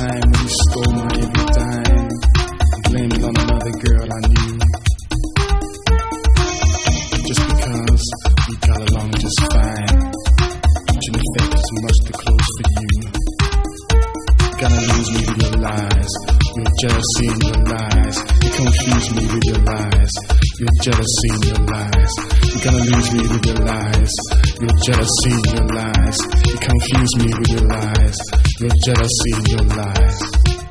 time when you stole my every dime, blame it on another girl I knew. Just because we got along just fine, shouldn't affect too much too close for you. You gotta lose me with your lies, your jealousy and your lies. You confuse me with your lies, your jealousy and your lies. You gotta lose me with your lies, your jealousy and your lies. You confuse me with your lies, your jealousy and your lies.